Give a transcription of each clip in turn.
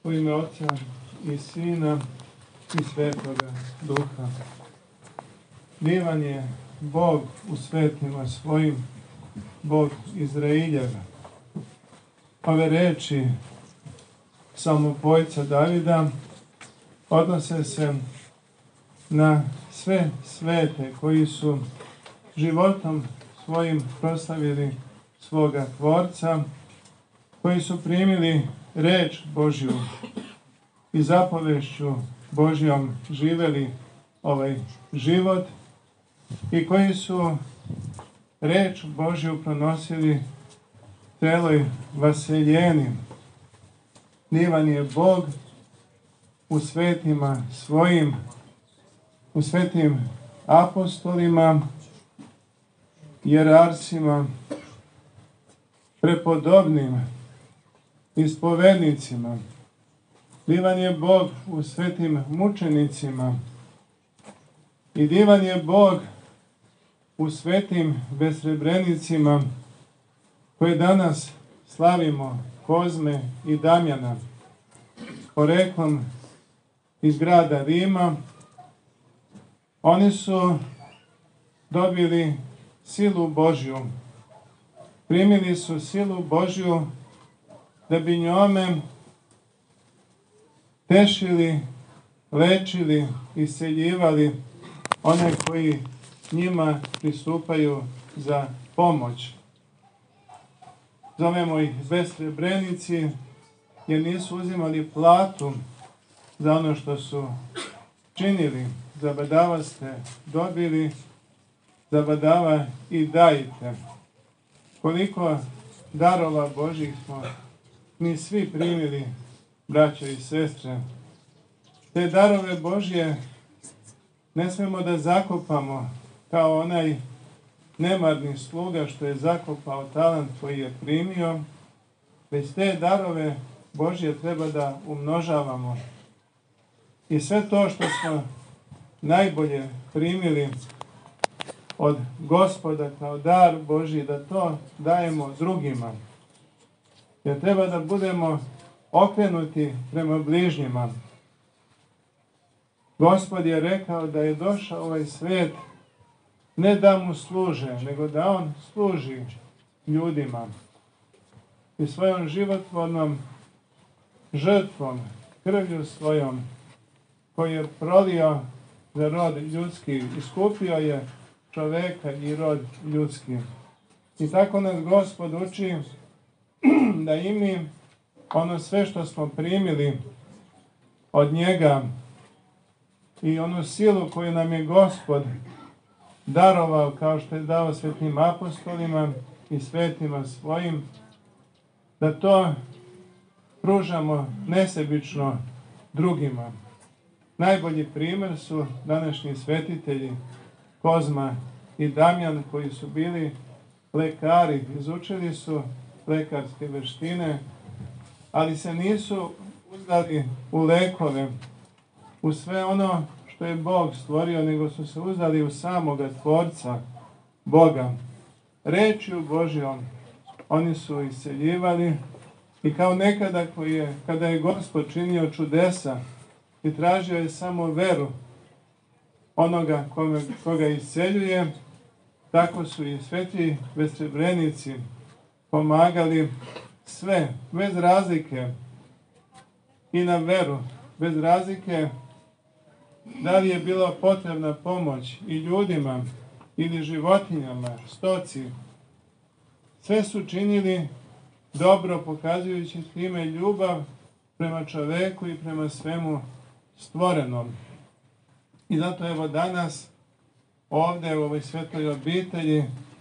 U ime Otca i Sina i Svetoga Duha. Divan je Bog u svetima svojim, Bog Izraeljeva. Ove reči psalmopojca Davida odnose se na sve svete koji su životom svojim proslavili svoga Tvorca, koji su primili reč Božju i zapovešću Božjom živeli ovaj život i koji su reč Božju pronosili celoj vaseljeni. Divan je Bog u svetima svojim, u svetim apostolima, jerarsima, prepodobnim, ispovednicima. Divan je Bog u svetim mučenicima i divan je Bog u svetim besrebrenicima koje danas slavimo, Kozme i Damjana, poreklom iz grada Rima. Oni su dobili silu Božju, primili su silu Božju da bi njome tešili, lečili, isceljivali one koji njima pristupaju za pomoć. Zovemo ih besrebrenici jer nisu uzimali platu za ono što su činili. Za badava ste dobili, za badava i dajte. Koliko darova Božjih smo mi svi primili, braćo i sestre. Te darove Božje ne smemo da zakopamo kao onaj nemarni sluga što je zakopao talent koji je primio, već te darove Božje treba da umnožavamo. I sve to što smo najbolje primili od Gospoda kao dar Božji, da to dajemo drugima. Jer treba da budemo okrenuti prema bližnjima. Gospod je rekao da je došao ovaj svet ne da mu služe, nego da on služi ljudima. I svojom životvornom žrtvom, krvlju svojom, koju je prolio za rod ljudski, iskupio je čoveka i rod ljudski. I tako nas Gospod uči da i mi ono sve što smo primili od njega i onu silu koju nam je Gospod darovao, kao što je dao svetim apostolima i svetima svojim, da to pružamo nesebično drugima. Najbolji primjer su današnji svetitelji Kozma i Damjan, koji su bili lekari, izučili su lekarske veštine, ali se nisu uzdali u lekove, u sve ono što je Bog stvorio, nego su se uzdali u samoga Tvorca, Boga. Rečju Božjom oni su isceljivali i kao nekada kada je Gospod činio čudesa i tražio je samo veru onoga koga isceljuje, tako su i sveti besrebrenici pomagali sve, bez razlike i na veru, bez razlike da li je bila potrebna pomoć i ljudima ili životinjama, stoci. Sve su činili dobro, pokazujući time ljubav prema čoveku i prema svemu stvorenom. I zato evo danas ovdje u ovoj svetoj obitelji,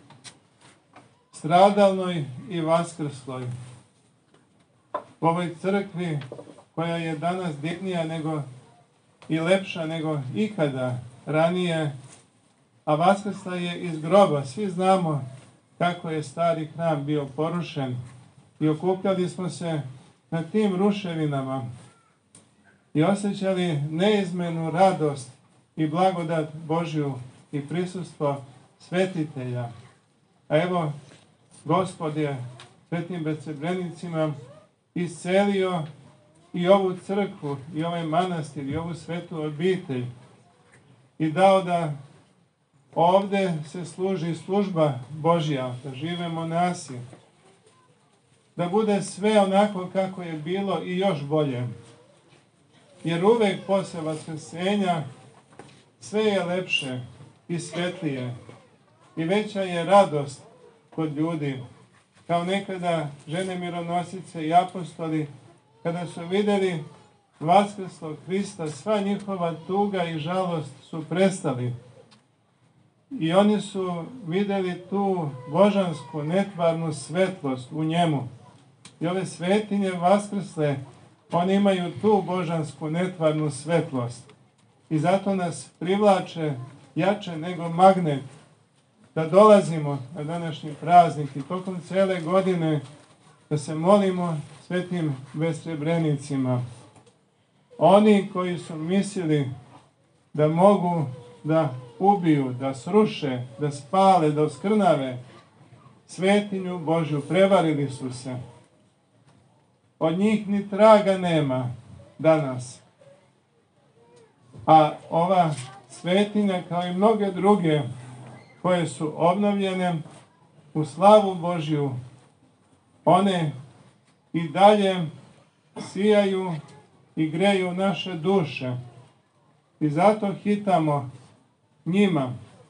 stradalnoj i vaskrsloj, u ovoj crkvi koja je danas dignija nego i lepša nego ikada ranije, a vaskrsla je iz groba. Svi znamo kako je stari hram bio porušen i okupljali smo se na tim ruševinama i osjećali neizmjernu radost i blagodat Božju i prisustvo svetitelja. A evo, Gospod je svetim besrebrenicima iscelio i ovu crkvu, i ovaj manastir, i ovu svetu obitelj i dao da ovdje se služi služba Božja, da žive monasi, da bude sve onako kako je bilo i još bolje. Jer uvek posle vaskrsenja sve je lepše i svetlije i veća je radost kod ljudi. Kao nekada žene mironosice i apostoli, kada su vidjeli vaskrslog Hrista, sva njihova tuga i žalost su prestali. I oni su vidjeli tu božansku, netvarnu svetlost u njemu. I ove svetinje vaskrsle, oni imaju tu božansku, netvarnu svetlost. I zato nas privlače jače nego magnet da dolazimo na današnji praznik i tokom cele godine da se molimo svetim besrebrenicima. Oni koji su mislili da mogu da ubiju, da sruše, da spale, da oskrnave svetinju Božju, prevarili su se. Od njih ni traga nema danas. A ova svetinja, kao i mnoge druge koje su obnovljene u slavu Božju, one i dalje sijaju i greju naše duše. I zato hitamo njima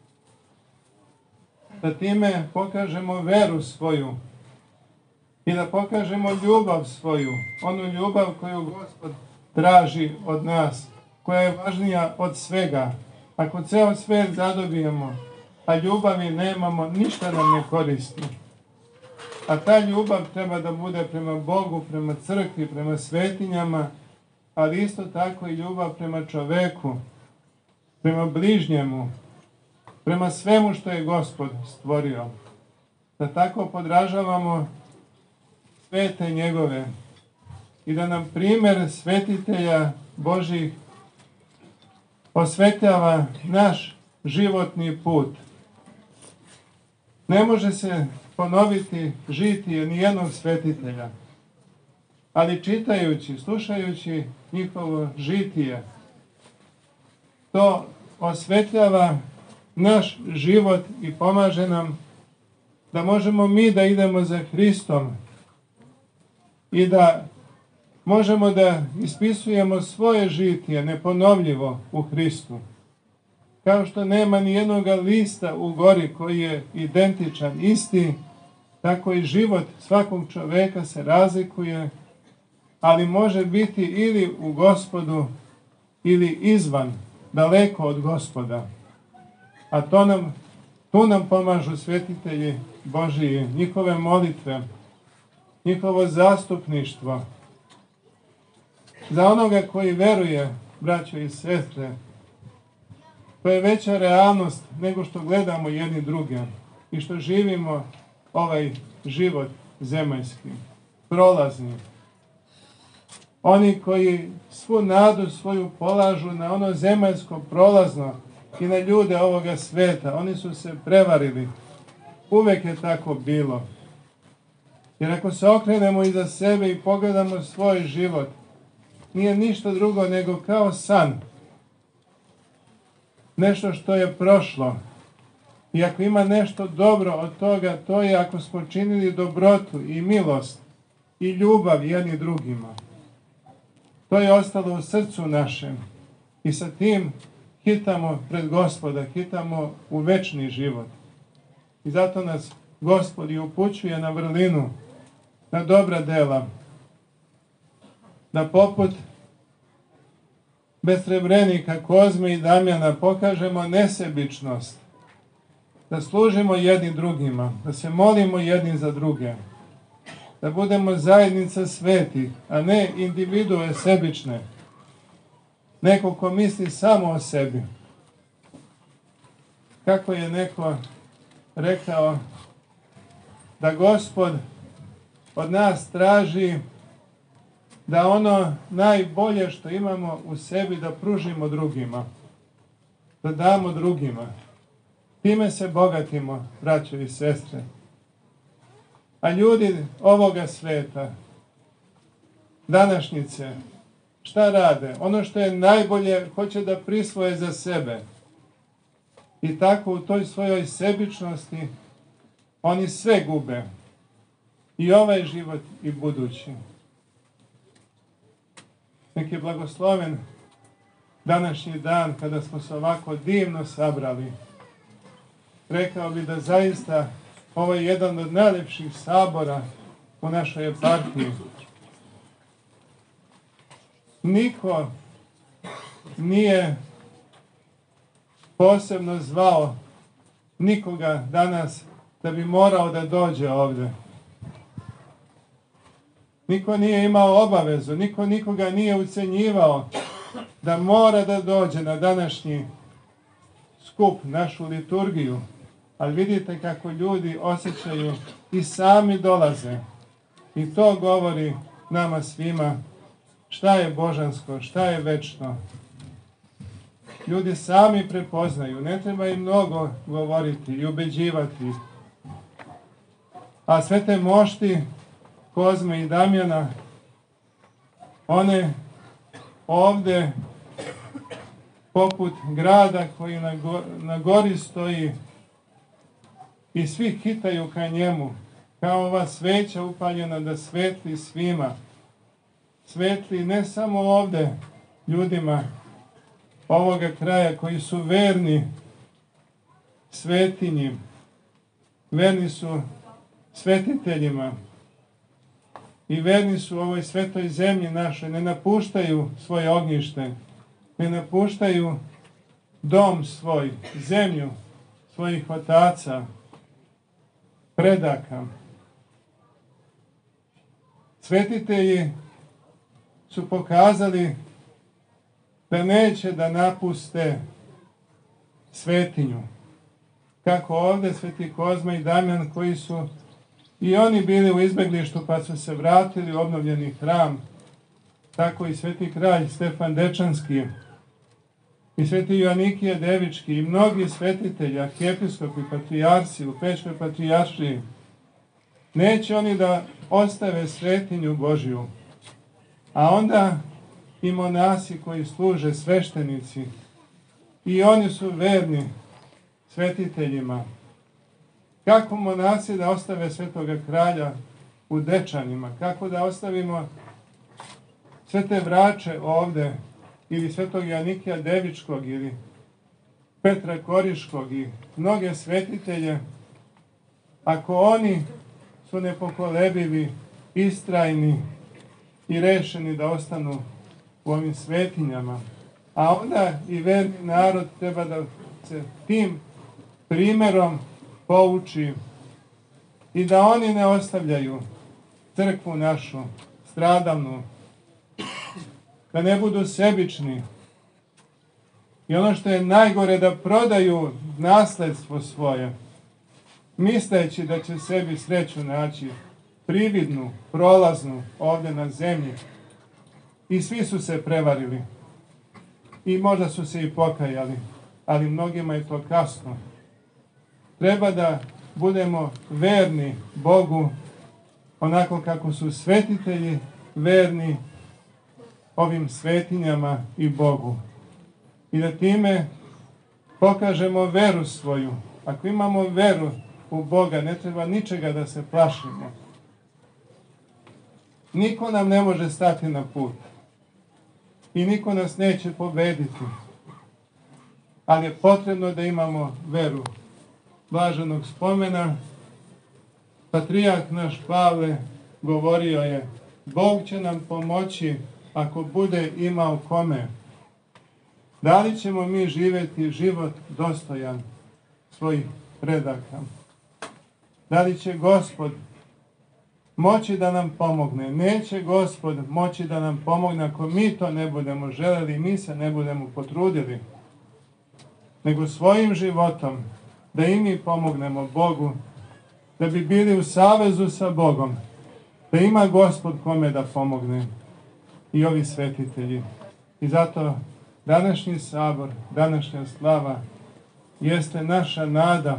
da time pokažemo veru svoju i da pokažemo ljubav svoju, onu ljubav koju Gospod traži od nas, koja je važnija od svega. Ako ceo svet zadobijemo, a ljubavi nemamo, ništa nam ne koristi. A ta ljubav treba da bude prema Bogu, prema crkvi, prema svetinjama, ali isto tako i ljubav prema čoveku, prema bližnjemu, prema svemu što je Gospod stvorio. Da tako podražavamo svete njegove i da nam primer svetitelja Božih osvetljava naš životni put. Ne može se ponoviti žitije nijednog svetitelja, ali čitajući, slušajući njihovo žitije, to osvetljava naš život i pomaže nam da možemo mi da idemo za Hristom i da možemo da ispisujemo svoje žitije neponovljivo u Hristu. Kao što nema ni jednog lista u gori koji je identičan, isti, tako i život svakog čoveka se razlikuje, ali može biti ili u Gospodu ili izvan, daleko od Gospoda. A tu nam pomažu svetitelji Božiji, njihove molitve, njihovo zastupništvo. Za onoga koji veruje, braćo i sestre, to je veća realnost nego što gledamo jedni druge i što živimo ovaj život zemaljski, prolazni. Oni koji svu nadu svoju polažu na ono zemaljsko prolazno i na ljude ovoga sveta, oni su se prevarili. Uvek je tako bilo. Jer ako se okrenemo iza sebe i pogledamo svoj život, nije ništa drugo nego kao san. Nešto što je prošlo. I ako ima nešto dobro od toga, to je ako smo činili dobrotu i milost i ljubav jedni drugima. To je ostalo u srcu našem. I sa tim hitamo pred Gospoda, hitamo u večni život. I zato nas Gospod i upućuje na vrlinu, na dobra dela. Da poput besrebrenika Kozme i Damjana pokažemo nesebičnost. Da služimo jedni drugima, da se molimo jedni za druge. Da budemo zajednica svetih, a ne individue sebične. Neko ko misli samo o sebi. Kako je neko rekao da Gospod od nas traži da ono najbolje što imamo u sebi da pružimo drugima. Da damo drugima. Time se bogatimo, braćo i sestre. A ljudi ovoga sveta, današnjice, šta rade? Ono što je najbolje hoće da prisvoje za sebe. I tako u toj svojoj sebičnosti oni sve gube. I ovaj život i budući. Nek je blagosloven današnji dan kada smo se ovako divno sabrali. Rekao bi da zaista ovo je jedan od najlepših sabora u našoj eparhiji. Niko nije posebno zvao nikoga danas da bi morao da dođe ovdje. Niko nije imao obavezu, niko nikoga nije ucenjivao da mora da dođe na današnji skup, našu liturgiju. Ali vidite kako ljudi osjećaju i sami dolaze. I to govori nama svima šta je božansko, šta je večno. Ljudi sami prepoznaju, ne treba im mnogo govoriti i ubeđivati. A svete mošti Kozme i Damjana, one ovde poput grada koji na gori stoji i svi hitaju ka njemu, kao ova sveća upaljena da svetli svima. Svetli ne samo ovde ljudima ovoga kraja koji su verni svetinji, verni su svetiteljima i verni su ovoj svetoj zemlji našoj, ne napuštaju svoje ognjište, ne napuštaju dom svoj, zemlju svojih otaca, predaka. Svetitelji su pokazali da neće da napuste svetinju. Kako ovdje sveti Kozma i Damjan koji su i oni bili u izbeglištu pa su se vratili u obnovljeni hram, tako i sveti kralj Stefan Dečanski i sveti Joanikije Devički i mnogi svetitelji, arhijepiskopi, patrijarsi u Pečkoj patrijaršiji. Neće oni da ostave svetinju Božju. A onda i monasi koji služe, sveštenici, i oni su verni svetiteljima. Kako monasi da ostave svetoga kralja u Dečanima? Kako da ostavimo svete vrače ovde, ili svetog Joanikija Devičkog, ili Petra Koriškog i mnoge svetitelje, ako oni su nepokolebivi, istrajni i rešeni da ostanu u ovim svetinjama. A onda i verni narod treba da se tim primerom pouči i da oni ne ostavljaju crkvu našu, stradalnu, da ne budu sebični. I ono što je najgore, da prodaju nasledstvo svoje, misleći da će sebi sreću naći, prividnu, prolaznu, ovdje na zemlji. I svi su se prevarili. I možda su se i pokajali, ali mnogima je to kasno. Treba da budemo verni Bogu, onako kako su svetitelji verni ovim svetinjama i Bogu. I da time pokažemo veru svoju. Ako imamo veru u Boga, ne treba ničega da se plašimo. Niko nam ne može stati na put. I niko nas neće pobediti. Ali je potrebno da imamo veru. Blaženog spomena, patrijarh naš Pavle govorio je: Bog će nam pomoći ako bude imao kome. Da li ćemo mi živjeti život dostojan svojih predaka? Da li će Gospod moći da nam pomogne? Neće Gospod moći da nam pomogne ako mi to ne budemo želeli, mi se ne budemo potrudili. Nego svojim životom da i mi pomognemo Bogu, da bi bili u savezu sa Bogom, da ima Gospod kome da pomogne i ovi svetitelji. I zato današnji sabor, današnja slava jeste naša nada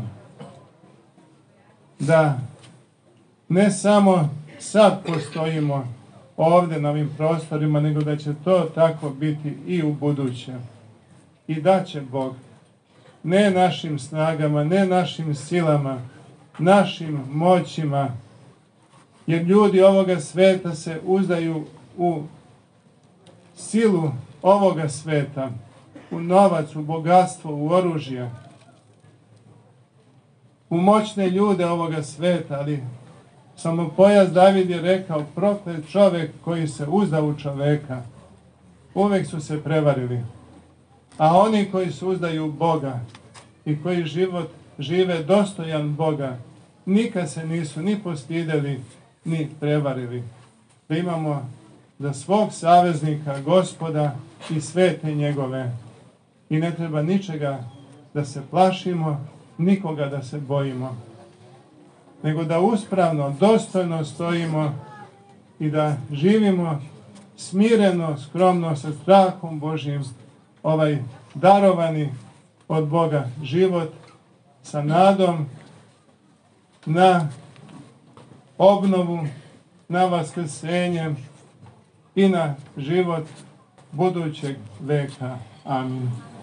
da ne samo sad postojimo ovdje na ovim prostorima, nego da će to tako biti i u buduće. I da će Bog, ne našim snagama, ne našim silama, našim moćima, jer ljudi ovoga sveta se uzdaju u silu ovoga sveta, u novac, u bogatstvo, u oružje, u moćne ljude ovoga sveta, ali samopojas David je rekao, proklet čovjek koji se uzda u čoveka. Uvijek su se prevarili. A oni koji se uzdaju u Boga i koji život žive dostojan Boga, nikad se nisu ni postidjeli, ni prevarili. Da imamo za svog saveznika Gospoda i svete njegove. I ne treba ničega da se plašimo, nikoga da se bojimo, nego da uspravno, dostojno stojimo i da živimo smireno, skromno, sa strahom Božjim, ovaj darovani od Boga život, sa nadom na obnovu, na vaskrsenje i na život budućeg veka. Amin.